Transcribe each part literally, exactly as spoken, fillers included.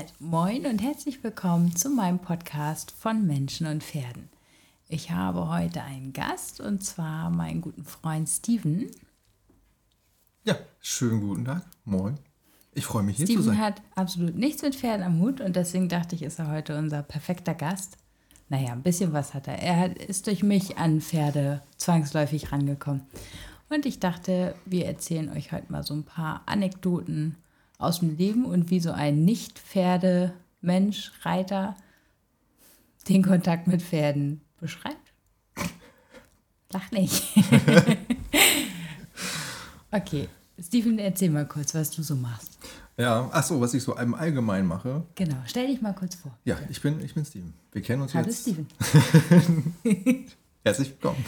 Also, moin und herzlich willkommen zu meinem Podcast von Menschen und Pferden. Ich habe heute einen Gast und zwar meinen guten Freund Steven. Ja, schönen guten Tag. Moin. Ich freue mich, hier Steven zu sein. Steven hat absolut nichts mit Pferden am Hut und deswegen dachte ich, ist er heute unser perfekter Gast. Naja, ein bisschen was hat er. Er hat, ist durch mich an Pferde zwangsläufig rangekommen. Und ich dachte, wir erzählen euch heute mal so ein paar Anekdoten aus dem Leben und wie so ein Nicht-Pferde-Mensch, Reiter, den Kontakt mit Pferden beschreibt. Lach nicht. Okay, Steven, erzähl mal kurz, was du so machst. Ja, ach so, was ich so im Allgemeinen mache. Genau, stell dich mal kurz vor. Ja, ich bin, ich bin Steven. Wir kennen uns Hallo jetzt. Steven. Herzlich willkommen.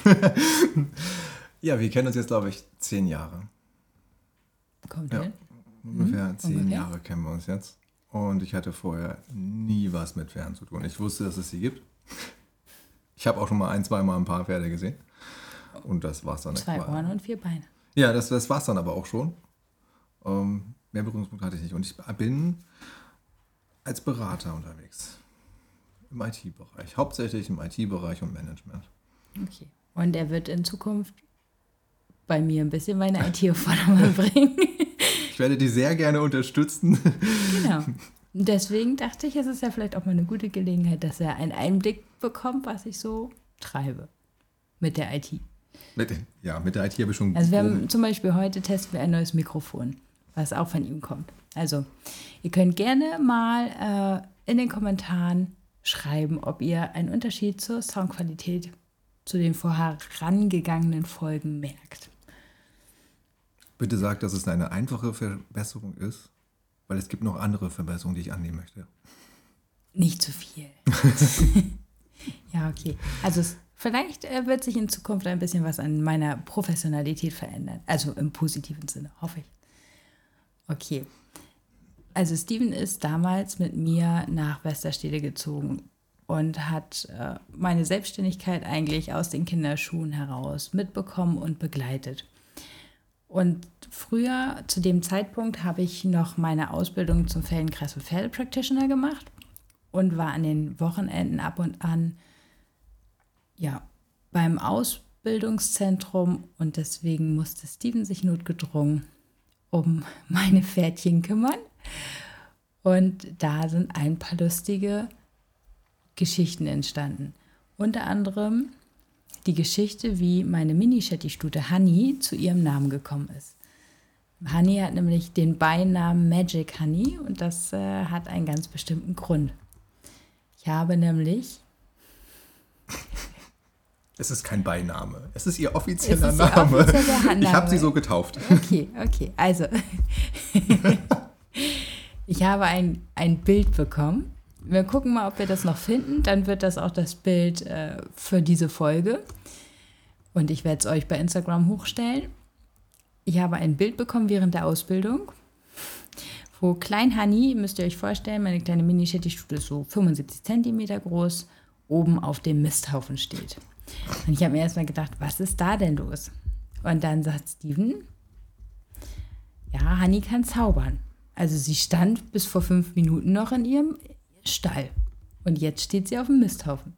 Ja, wir kennen uns jetzt, glaube ich, zehn Jahre. Kommt Ja, hin. ungefähr Mhm, zehn ungefähr. Jahre kennen wir uns jetzt. Und ich hatte vorher nie was mit Pferden zu tun. Ich wusste, dass es sie gibt. Ich habe auch schon mal ein, zwei Mal ein paar Pferde gesehen. Und das war's dann. Zwei Ohren und vier Beine. Ja, das, das war's dann aber auch schon. Ähm, mehr Berührungspunkte hatte ich nicht. Und ich bin als Berater unterwegs. Im I T-Bereich. Hauptsächlich im I T-Bereich und Management. Okay. Und er wird in Zukunft bei mir ein bisschen meine I T auf Vordermann bringen. Ich werde die sehr gerne unterstützen. Genau. Und deswegen dachte ich, es ist ja vielleicht auch mal eine gute Gelegenheit, dass er einen Einblick bekommt, was ich so treibe mit der I T. Mit, ja, mit der I T habe ich schon... Also wir haben zum Beispiel heute testen wir ein neues Mikrofon, was auch von ihm kommt. Also ihr könnt gerne mal äh, in den Kommentaren schreiben, ob ihr einen Unterschied zur Soundqualität zu den vorherangegangenen Folgen merkt. Bitte sagt, dass es eine einfache Verbesserung ist, weil es gibt noch andere Verbesserungen, die ich annehmen möchte. Nicht zu viel. Ja, okay. Also es, vielleicht äh, wird sich in Zukunft ein bisschen was an meiner Professionalität verändern. Also im positiven Sinne, hoffe ich. Okay. Also Steven ist damals mit mir nach Westerstede gezogen und hat äh, meine Selbstständigkeit eigentlich aus den Kinderschuhen heraus mitbekommen und begleitet. Und früher, zu dem Zeitpunkt, habe ich noch meine Ausbildung zum Feldenkreis- und Pferde-Practitioner gemacht und war an den Wochenenden ab und an ja, beim Ausbildungszentrum und deswegen musste Steven sich notgedrungen um meine Pferdchen kümmern. Und da sind ein paar lustige Geschichten entstanden. Unter anderem die Geschichte, wie meine Mini-Shetty-Stute Honey zu ihrem Namen gekommen ist. Honey hat nämlich den Beinamen Magic Honey und das äh, hat einen ganz bestimmten Grund. Ich habe nämlich... Es ist kein Beiname. Es ist ihr offizieller Es ist ihr Name. offizieller Name. Ich habe sie so getauft. Okay, okay, also ich habe ein, ein Bild bekommen. Wir gucken mal, ob wir das noch finden. Dann wird das auch das Bild äh, für diese Folge. Und ich werde es euch bei Instagram hochstellen. Ich habe ein Bild bekommen während der Ausbildung, wo Klein Honey, müsst ihr euch vorstellen, meine kleine Mini-Shetty-Stute ist so fünfundsiebzig Zentimeter groß, oben auf dem Misthaufen steht. Und ich habe mir erstmal gedacht, was ist da denn los? Und dann sagt Steven, ja, Honey kann zaubern. Also sie stand bis vor fünf Minuten noch in ihrem Stall. Und jetzt steht sie auf dem Misthaufen.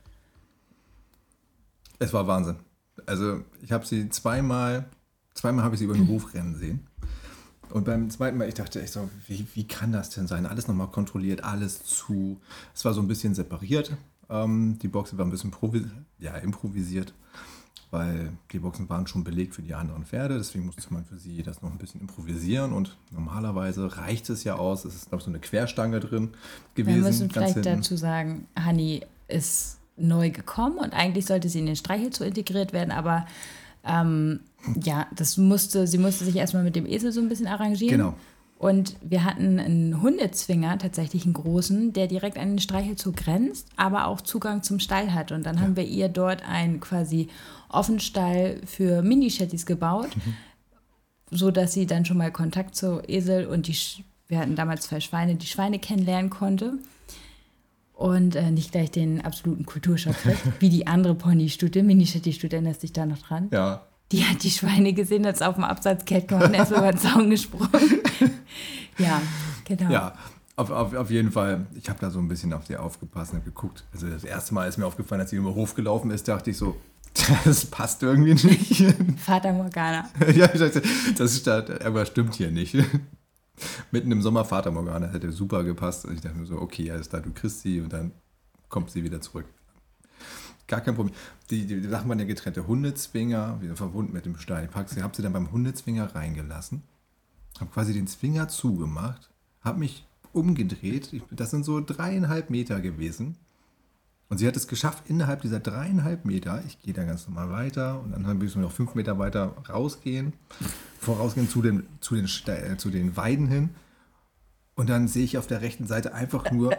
Es war Wahnsinn. Also ich habe sie zweimal, zweimal habe ich sie über den Hof rennen sehen. Und beim zweiten Mal, ich dachte echt so, wie, wie kann das denn sein? Alles nochmal kontrolliert, alles zu. Es war so ein bisschen separiert. Ähm, die Boxen waren ein bisschen provis- ja, improvisiert, weil die Boxen waren schon belegt für die anderen Pferde. Deswegen musste man für sie das noch ein bisschen improvisieren. Und normalerweise reicht es ja aus. Es ist, glaube ich, so eine Querstange drin gewesen. Wir müssen vielleicht hinten. dazu sagen, Honey ist neu gekommen und eigentlich sollte sie in den Streichelzoo integriert werden, aber ähm, ja, das musste, sie musste sich erstmal mit dem Esel so ein bisschen arrangieren. Genau. Und wir hatten einen Hundezwinger, tatsächlich einen großen, der direkt an den Streichelzoo grenzt, aber auch Zugang zum Stall hat. Und dann ja. haben wir ihr dort einen quasi Offenstall für Mini-Shetties gebaut, mhm. so dass sie dann schon mal Kontakt zu Esel und die, wir hatten damals zwei Schweine, die Schweine kennenlernen konnte. Und äh, nicht gleich den absoluten Kulturschock kriegt, wie die andere Pony-Stute, Mini-Shetty-Stute, erinnerst dich da noch dran? Ja. Die hat die Schweine gesehen, hat es auf dem Absatz kehrt gemacht und erst über den Zaun gesprungen. Ja, genau. Ja, Auf, auf, auf jeden Fall, ich habe da so ein bisschen auf sie aufgepasst und geguckt. Also das erste Mal ist mir aufgefallen, als sie über den Hof gelaufen ist, dachte ich so, das passt irgendwie nicht. Fata Morgana. Ja, ich dachte, das ist da, irgendwas stimmt hier nicht. Mitten im Sommer Fata Morgana hätte super gepasst. Und ich dachte mir so, okay, alles klar, du kriegst sie und dann kommt sie wieder zurück. Gar kein Problem. Die, die, die Sachen waren ja getrennt. Der Hundezwinger, wieder verbunden mit dem Stein. Ich habe sie dann beim Hundezwinger reingelassen, habe quasi den Zwinger zugemacht, habe mich umgedreht. Ich, das sind so dreieinhalb Meter gewesen. Und sie hat es geschafft, innerhalb dieser dreieinhalb Meter, ich gehe da ganz normal weiter und dann müssen wir noch fünf Meter weiter rausgehen, vorausgehen zu den, zu den, äh, zu den Weiden hin. Und dann sehe ich auf der rechten Seite einfach nur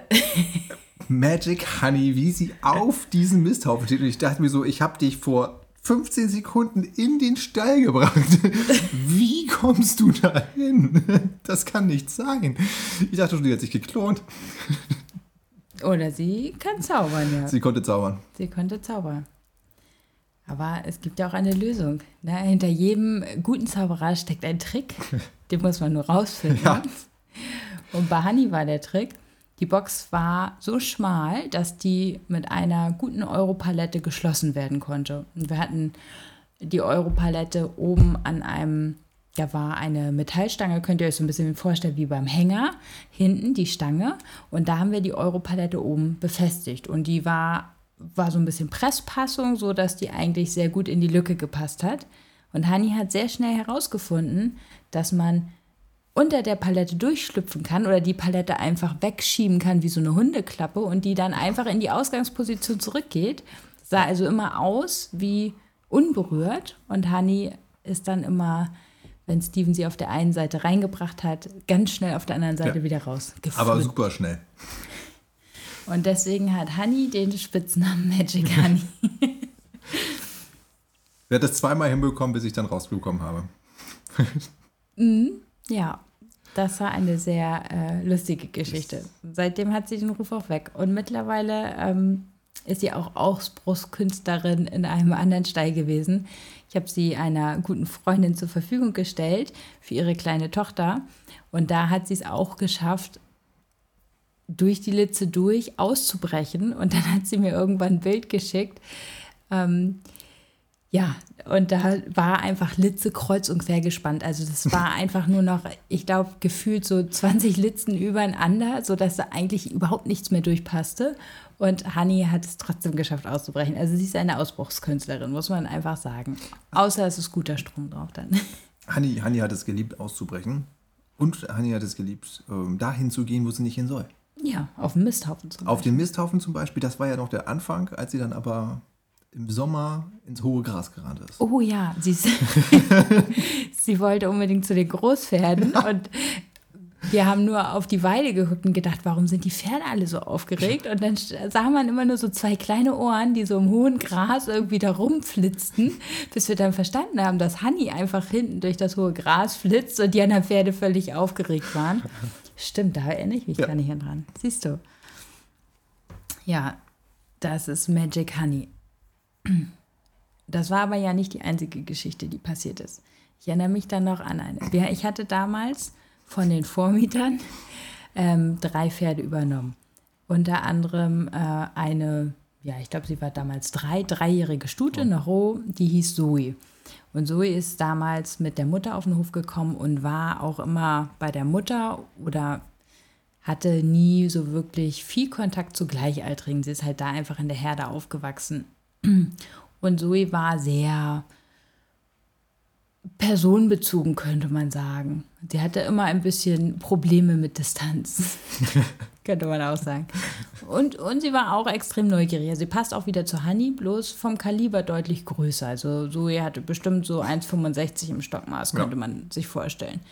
Magic Honey, wie sie auf diesem Misthaufen steht. Und ich dachte mir so, ich habe dich vor fünfzehn Sekunden in den Stall gebracht. Wie kommst du da hin? Das kann nicht sein. Ich dachte schon, die hat sich geklont. Oder sie kann zaubern, ja. Sie konnte zaubern. Sie konnte zaubern. Aber es gibt ja auch eine Lösung. Ne? Hinter jedem guten Zauberer steckt ein Trick. Den muss man nur rausfinden. Ja. Und bei Honey war der Trick, die Box war so schmal, dass die mit einer guten Europalette geschlossen werden konnte. Und wir hatten die Europalette oben an einem, da war eine Metallstange, könnt ihr euch so ein bisschen vorstellen wie beim Hänger, hinten die Stange. Und da haben wir die Europalette oben befestigt. Und die war, war so ein bisschen Presspassung, sodass die eigentlich sehr gut in die Lücke gepasst hat. Und Honey hat sehr schnell herausgefunden, dass man unter der Palette durchschlüpfen kann oder die Palette einfach wegschieben kann wie so eine Hundeklappe und die dann einfach in die Ausgangsposition zurückgeht. Sah also immer aus wie unberührt und Honey ist dann immer, wenn Steven sie auf der einen Seite reingebracht hat, ganz schnell auf der anderen Seite ja. wieder rausgeflogen. Aber super schnell. Und deswegen hat Honey den Spitznamen Magic Honey. Sie hat das zweimal hinbekommen, bis ich dann rausbekommen habe. mhm. Ja, das war eine sehr äh, lustige Geschichte. Seitdem hat sie den Ruf auch weg. Und mittlerweile ähm, ist sie auch Ausbruchskünstlerin in einem anderen Stall gewesen. Ich habe sie einer guten Freundin zur Verfügung gestellt für ihre kleine Tochter. Und da hat sie es auch geschafft, durch die Litze durch auszubrechen. Und dann hat sie mir irgendwann ein Bild geschickt. Ähm, Ja, und da war einfach Litze kreuz und quer gespannt. Also das war einfach nur noch, ich glaube, gefühlt so zwanzig Litzen übereinander, sodass da eigentlich überhaupt nichts mehr durchpasste. Und Honey hat es trotzdem geschafft auszubrechen. Also sie ist eine Ausbruchskünstlerin, muss man einfach sagen. Außer es ist guter Strom drauf dann. Honey, Honey hat es geliebt, auszubrechen. Und Honey hat es geliebt, ähm, dahin zu gehen, wo sie nicht hin soll. Ja, auf den Misthaufen zum Beispiel. Auf den Misthaufen zum Beispiel, das war ja noch der Anfang, als sie dann aber im Sommer ins hohe Gras gerannt ist. Oh ja, sie, ist sie wollte unbedingt zu den Großpferden und wir haben nur auf die Weide geguckt und gedacht, warum sind die Pferde alle so aufgeregt? Und dann sah man immer nur so zwei kleine Ohren, die so im hohen Gras irgendwie da rumflitzten, bis wir dann verstanden haben, dass Honey einfach hinten durch das hohe Gras flitzt und die anderen Pferde völlig aufgeregt waren. Stimmt, da erinnere ich mich ja. gar nicht dran. Siehst du? Ja, das ist Magic Honey. Das war aber ja nicht die einzige Geschichte, die passiert ist. Ich erinnere mich dann noch an eine. Ich hatte damals von den Vormietern ähm, drei Pferde übernommen. Unter anderem äh, eine, ja, ich glaube, sie war damals drei, dreijährige Stute, eine roh, die hieß Zoe. Und Zoe ist damals mit der Mutter auf den Hof gekommen und war auch immer bei der Mutter oder hatte nie so wirklich viel Kontakt zu Gleichaltrigen. Sie ist halt da einfach in der Herde aufgewachsen. Und Zoe war sehr personenbezogen, könnte man sagen. Sie hatte immer ein bisschen Probleme mit Distanz, könnte man auch sagen. Und, und sie war auch extrem neugierig. Sie passt auch wieder zu Honey, bloß vom Kaliber deutlich größer. Also Zoe hatte bestimmt so eins Komma fünfundsechzig im Stockmaß, könnte ja. man sich vorstellen.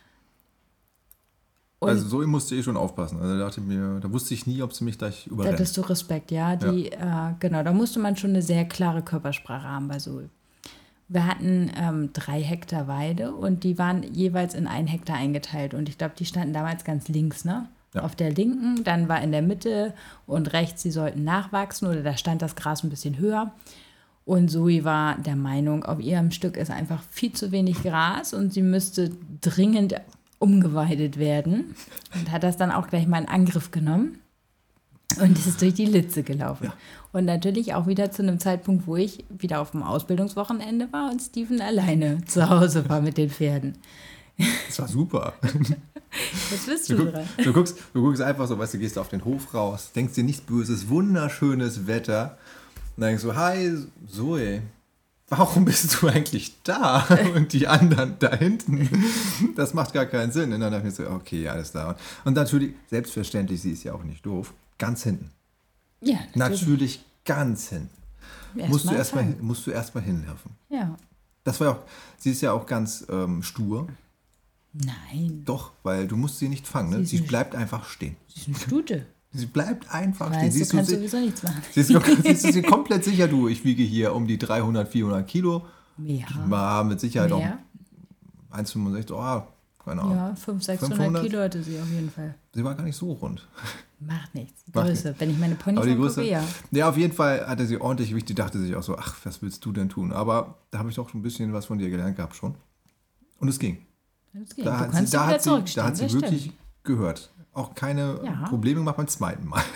Und also Zoe musste ich schon aufpassen. Also da dachte ich mir, da wusste ich nie, ob sie mich gleich überrennt. Da hattest du Respekt, ja. Die, ja. Äh, genau, da musste man schon eine sehr klare Körpersprache haben bei Zoe. Wir hatten ähm, drei Hektar Weide und die waren jeweils in einen Hektar eingeteilt. Und ich glaube, die standen damals ganz links, ne? Ja. Auf der linken, dann war in der Mitte und rechts, sie sollten nachwachsen oder da stand das Gras ein bisschen höher. Und Zoe war der Meinung, auf ihrem Stück ist einfach viel zu wenig Gras und sie müsste dringend umgeweidet werden und hat das dann auch gleich mal in Angriff genommen und ist durch die Litze gelaufen. Ja. Und natürlich auch wieder zu einem Zeitpunkt, wo ich wieder auf dem Ausbildungswochenende war und Steven alleine zu Hause war mit den Pferden. Das war super. Jetzt bist du, Du, guck, dran. du, guckst, du guckst einfach so, weißt du, gehst auf den Hof raus, denkst dir nichts Böses, wunderschönes Wetter. Und dann denkst du, hi, Zoe, warum bist du eigentlich da? Und die anderen da hinten, das macht gar keinen Sinn. Und dann dachte ich mir so, okay, alles klar. Und natürlich, selbstverständlich, sie ist ja auch nicht doof, ganz hinten. Ja, natürlich. Natürlich ganz hinten. Erst Musst du mal erstmal fangen. musst du erst mal hinlaufen. Ja. Das war ja auch, sie ist ja auch ganz ähm, stur. Nein, Doch, weil du musst sie nicht fangen. Ne? Sie ist Sie nicht- bleibt einfach stehen. sie ist eine Stute. Sie bleibt einfach stehen. Weißt, du Siehst du, kannst sie, sowieso nichts machen. siehst du, siehst du sie komplett sicher, du, ich wiege hier um die dreihundert, vierhundert Kilo. Mehr. War mit Sicherheit Mehr. auch eins Komma fünfundsechzig, oh, keine Ahnung. Ja, fünfhundert, sechshundert fünfhundert? Kilo hatte sie auf jeden Fall. Sie war gar nicht so rund. Macht nichts. Macht Größe. Wenn ich meine Ponys Aber die angucke, Größe, ja. ja, auf jeden Fall hatte sie ordentlich Gewicht. Die dachte sich auch so, ach, was willst du denn tun? Aber da habe ich doch schon ein bisschen was von dir gelernt gehabt schon. Und es ging. Das geht. Da Du hat sie, kannst da wieder hat sie, da zurückstellen. hat sie das wirklich stimmt. gehört. Auch keine Ja. Probleme gemacht beim zweiten Mal.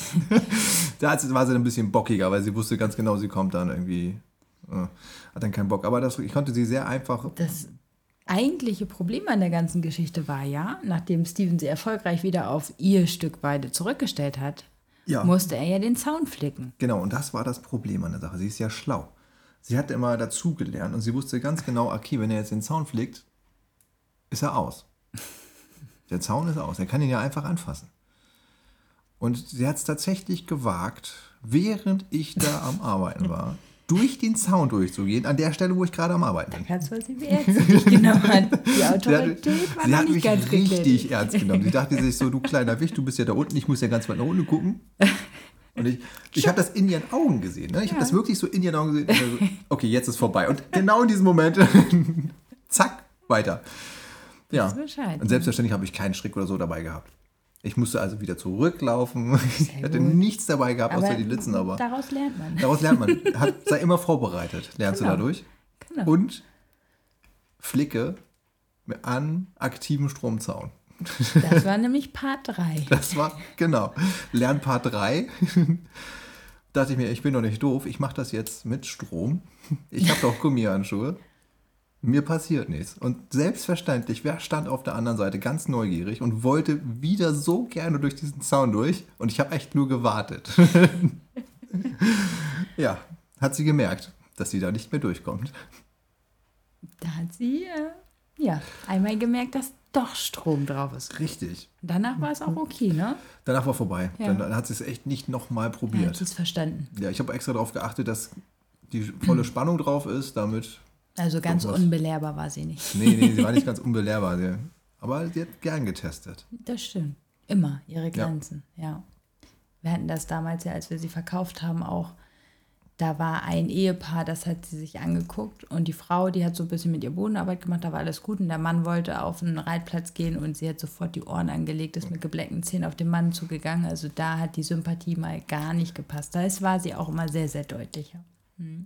Da hat sie, war sie dann ein bisschen bockiger, weil sie wusste ganz genau, sie kommt dann irgendwie, äh, hat dann keinen Bock. Aber das, ich konnte sie sehr einfach, Das eigentliche Problem an der ganzen Geschichte war ja, nachdem Steven sie erfolgreich wieder auf ihr Stück Weide zurückgestellt hat, ja, musste er ja den Zaun flicken. genau, und das war das Problem an der Sache. Sie ist ja schlau. Sie hat immer dazugelernt und sie wusste ganz genau, okay, wenn er jetzt den Zaun flickt, ist er aus. Der Zaun ist aus, er kann ihn ja einfach anfassen. Und sie hat es tatsächlich gewagt, während ich da am Arbeiten war, durch den Zaun durchzugehen, an der Stelle, wo ich gerade am Arbeiten bin. Ganz was sie wie ernst sie dich genommen hat. Die Sie hat, Autorität war sie noch hat nicht mich ganz richtig geklärt. ernst genommen. Sie dachte sich so, du kleiner Wicht, du bist ja da unten, ich muss ja ganz weit nach unten gucken. Und ich, ich habe das in ihren Augen gesehen. Ne? Ich habe Ja. das wirklich so in ihren Augen gesehen. Und also, okay, jetzt ist vorbei. Und genau in diesem Moment, zack, weiter. Ja. Weiß Bescheid. Und selbstverständlich habe ich keinen Strick oder so dabei gehabt. Ich musste also wieder zurücklaufen. Ich Sehr hatte gut. nichts dabei gehabt, außer Aber die Litzen. Aber daraus lernt man. daraus lernt man. Hat, sei immer vorbereitet, lernst Genau. du dadurch. Genau. Und flicke an aktiven Stromzaun. Das war nämlich Part drei. Das war, genau, Lernpart drei. Dachte ich mir, ich bin doch nicht doof, ich mache das jetzt mit Strom. Ich habe doch Gummihandschuhe. Mir passiert nichts. Und selbstverständlich, wer stand auf der anderen Seite ganz neugierig und wollte wieder so gerne durch diesen Zaun durch. Und ich habe echt nur gewartet. Ja, hat sie gemerkt, dass sie da nicht mehr durchkommt. Da hat sie äh, ja einmal gemerkt, dass doch Strom drauf ist. Richtig. Danach war es auch okay, ne? Danach war vorbei. Ja. Dann, dann hat sie es echt nicht nochmal Ja, hat probiert. sie es verstanden. Ja, ich habe extra darauf geachtet, dass die volle Spannung drauf ist, damit... Also ganz Doch was. unbelehrbar war sie nicht. Nee, nee, sie war nicht ganz unbelehrbar. Sie, aber sie hat gern getestet. Das stimmt. Immer ihre Grenzen, ja. Wir hatten das damals ja, als wir sie verkauft haben, auch. Da war ein Ehepaar, das hat sie sich angeguckt und die Frau, die hat so ein bisschen mit ihr Bodenarbeit gemacht, da war alles gut und der Mann wollte auf einen Reitplatz gehen und sie hat sofort die Ohren angelegt, ist mit gebleckten Zähnen auf den Mann zugegangen. Also da hat die Sympathie mal gar nicht gepasst. Da war sie auch immer sehr, sehr deutlicher. Hm.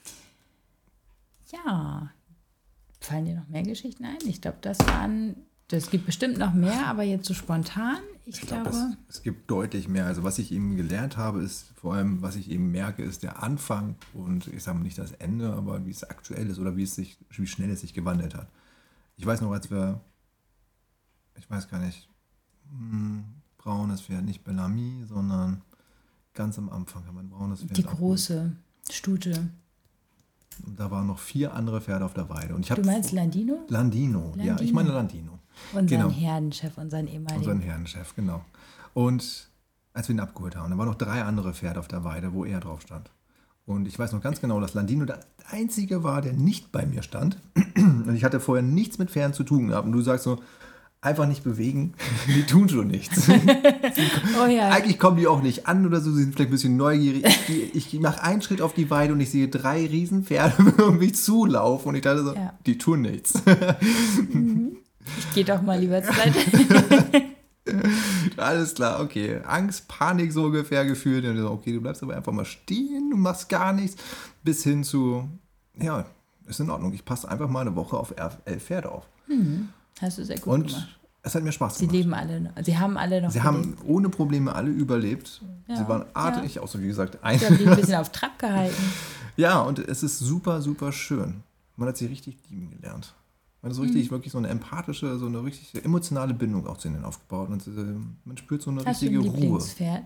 Ja, fallen dir noch mehr Geschichten ein? Ich glaube, das waren, es gibt bestimmt noch mehr, aber jetzt so spontan, ich, Ich glaube, glaube, es, es gibt deutlich mehr. Also was ich eben gelernt habe, ist vor allem, was ich eben merke, ist der Anfang und ich sage mal nicht das Ende, aber wie es aktuell ist oder wie es sich, wie schnell es sich gewandelt hat. Ich weiß noch, als wir, ich weiß gar nicht, hm, braunes Pferd, nicht Bellamy, sondern ganz am Anfang haben wir ein braunes Pferd die abgeholt. große Stute. Und da waren noch vier andere Pferde auf der Weide. Und ich Du hab- meinst Landino? Landino, ja, ich Landino. meine Landino. Unseren Genau. Herdenchef, unseren ehemaligen. Unseren Herrenchef, genau. Und als wir ihn abgeholt haben, da waren noch drei andere Pferde auf der Weide, wo er drauf stand. Und ich weiß noch ganz genau, dass Landino der einzige war, der nicht bei mir stand. Und ich hatte vorher nichts mit Pferden zu tun gehabt. Und du sagst so, einfach nicht bewegen, die tun schon nichts. Oh ja, Eigentlich kommen die auch nicht an oder so, sie sind vielleicht ein bisschen neugierig. Ich, ich mache einen Schritt auf die Weide und ich sehe drei Riesenpferde um mich zulaufen. Und ich dachte so, Ja. die tun nichts. ich gehe doch mal lieber zur Seite. Alles klar, okay. Angst, Panik so ungefähr gefühlt. Und so, okay, du bleibst aber einfach mal stehen, du machst gar nichts. Bis hin zu, ja, ist in Ordnung. Ich passe einfach mal eine Woche auf elf Pferde auf. Mhm. Hast du sehr gut Und gemacht. es hat mir Spaß Sie gemacht. leben alle noch. Sie haben alle noch Sie gelebt. haben ohne Probleme alle überlebt. Ja, Sie waren artig, ja. außer wie gesagt, ein. Sie haben die ein bisschen auf Trab gehalten. Ja, und es ist super, super schön. Man hat sie richtig lieben gelernt. Man hat so richtig, Mhm. wirklich so eine empathische, so eine richtig emotionale Bindung auch zu ihnen aufgebaut. Und äh, man spürt so eine Hast du ein richtige Ruhe. Lieblingspferd?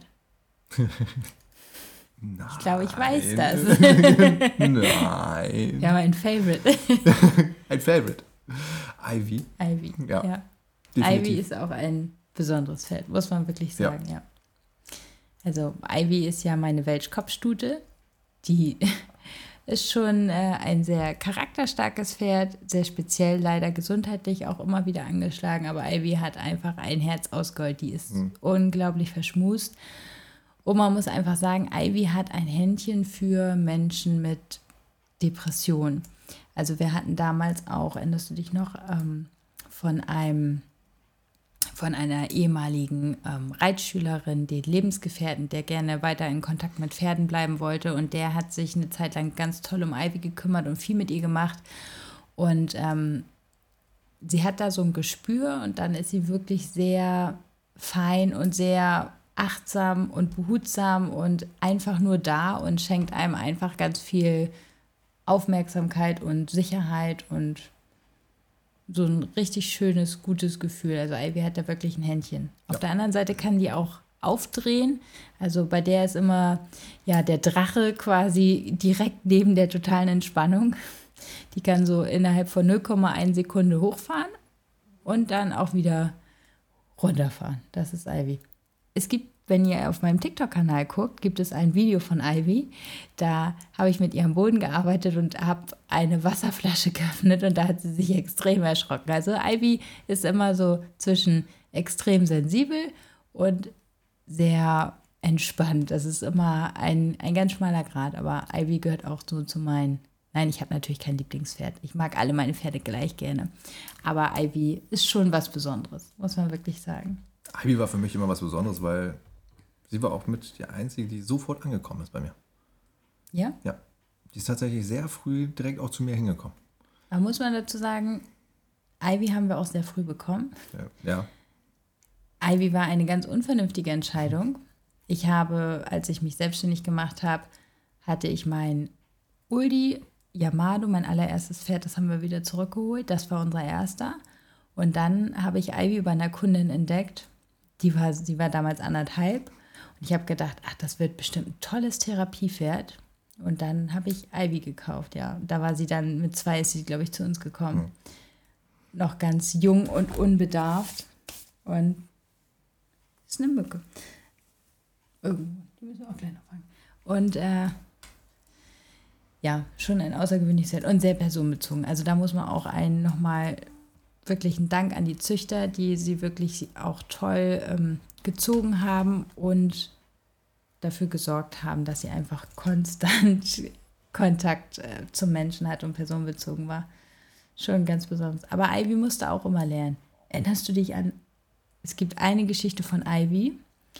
Nein. Ich glaube, ich weiß das. Nein. Wir haben ein Favorite. Ein Favorite. Ivy. Ivy. Ja, Ja. definitiv. Ivy ist auch ein besonderes Pferd, muss man wirklich Ja. sagen, ja. Also Ivy ist ja meine Welschkopfstute. Die ist schon äh, ein sehr charakterstarkes Pferd, sehr speziell, leider gesundheitlich auch immer wieder angeschlagen, aber Ivy hat einfach ein Herz aus Gold, die ist Mhm. unglaublich verschmust. Und man muss einfach sagen, Ivy hat ein Händchen für Menschen mit Depressionen. Also wir hatten damals auch, erinnerst du dich noch, ähm, von einem von einer ehemaligen ähm, Reitschülerin, den Lebensgefährten, der gerne weiter in Kontakt mit Pferden bleiben wollte. Und der hat sich eine Zeit lang ganz toll um Ivy gekümmert und viel mit ihr gemacht. Und ähm, sie hat da so ein Gespür und dann ist sie wirklich sehr fein und sehr achtsam und behutsam und einfach nur da und schenkt einem einfach ganz viel Aufmerksamkeit und Sicherheit und so ein richtig schönes, gutes Gefühl. Also Ivy hat da wirklich ein Händchen. Auf Ja. der anderen Seite kann die auch aufdrehen. Also bei der ist immer ja der Drache quasi direkt neben der totalen Entspannung. Die kann so innerhalb von null Komma eins Sekunde hochfahren und dann auch wieder runterfahren. Das ist Ivy. Es gibt, wenn ihr auf meinem TikTok-Kanal guckt, gibt es ein Video von Ivy. Da habe ich mit ihr am Boden gearbeitet und habe eine Wasserflasche geöffnet und da hat sie sich extrem erschrocken. Also Ivy ist immer so zwischen extrem sensibel und sehr entspannt. Das ist immer ein, ein ganz schmaler Grat, aber Ivy gehört auch so zu meinen. Nein, ich habe natürlich kein Lieblingspferd. Ich mag alle meine Pferde gleich gerne. Aber Ivy ist schon was Besonderes, muss man wirklich sagen. Ivy war für mich immer was Besonderes, weil sie war auch mit die Einzige, die sofort angekommen ist bei mir. Ja? Ja. Die ist tatsächlich sehr früh direkt auch zu mir hingekommen. Da muss man dazu sagen, Ivy haben wir auch sehr früh bekommen. Ja. Ivy war eine ganz unvernünftige Entscheidung. Ich habe, als ich mich selbstständig gemacht habe, hatte ich mein Uldi Yamado, mein allererstes Pferd, das haben wir wieder zurückgeholt. Das war unser erster. Und dann habe ich Ivy bei einer Kundin entdeckt. Die war, sie war damals anderthalb. Und ich habe gedacht, ach, das wird bestimmt ein tolles Therapiepferd. Und dann habe ich Ivy gekauft, ja. Da war sie dann, mit zwei ist sie, glaube ich, zu uns gekommen. Mhm. Noch ganz jung und unbedarft. Und das ist eine Mücke. Oh, die müssen wir auch gleich noch fangen. Und äh, ja, schon ein außergewöhnliches Pferd und sehr personenbezogen. Also da muss man auch einen nochmal wirklich einen Dank an die Züchter, die sie wirklich auch toll ähm, gezogen haben und dafür gesorgt haben, dass sie einfach konstant Kontakt äh, zum Menschen hat und personenbezogen war. Schon ganz besonders. Aber Ivy musste auch immer lernen. Erinnerst du dich an, es gibt eine Geschichte von Ivy.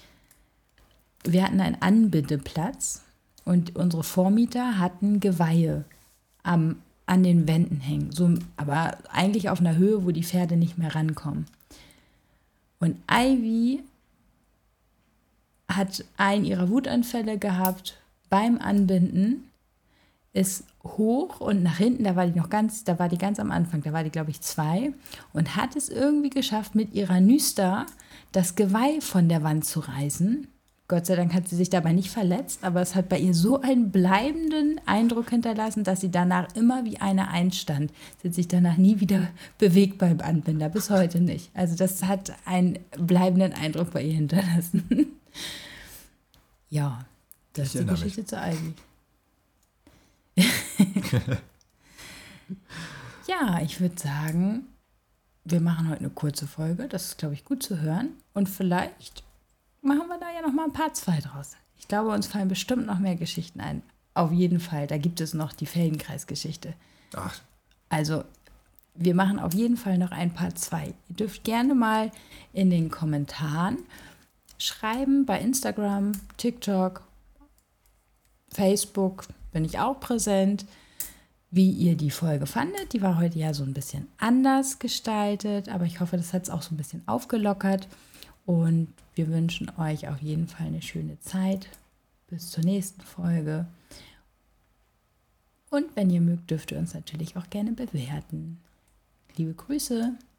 Wir hatten einen Anbindeplatz und unsere Vormieter hatten Geweihe am an den Wänden hängen, so, aber eigentlich auf einer Höhe, wo die Pferde nicht mehr rankommen. Und Ivy hat einen ihrer Wutanfälle gehabt beim Anbinden, ist hoch und nach hinten, da war die noch ganz, da war die ganz am Anfang, da war die, glaube ich, zwei und hat es irgendwie geschafft, mit ihrer Nüster das Geweih von der Wand zu reißen. Gott sei Dank hat sie sich dabei nicht verletzt, aber es hat bei ihr so einen bleibenden Eindruck hinterlassen, dass sie danach immer wie eine einstand. Sie hat sich danach nie wieder bewegt beim Anbinder, bis heute nicht. Also das hat einen bleibenden Eindruck bei ihr hinterlassen. Ja, das Ich ist die erinnere Geschichte mich. zu Ivy. Ja, ich würde sagen, wir machen heute eine kurze Folge. Das ist, glaube ich, gut zu hören. Und vielleicht machen wir da ja noch mal ein Part zwei draus. Ich glaube, uns fallen bestimmt noch mehr Geschichten ein. Auf jeden Fall. Da gibt es noch die Feldenkreis-Geschichte. Ach, Also, wir machen auf jeden Fall noch ein Part zwei. Ihr dürft gerne mal in den Kommentaren schreiben, bei Instagram, TikTok, Facebook bin ich auch präsent. wie ihr die Folge fandet. Die war heute ja so ein bisschen anders gestaltet, aber ich hoffe, das hat es auch so ein bisschen aufgelockert. Und wir wünschen euch auf jeden Fall eine schöne Zeit. Bis zur nächsten Folge. Und wenn ihr mögt, dürft ihr uns natürlich auch gerne bewerten. Liebe Grüße.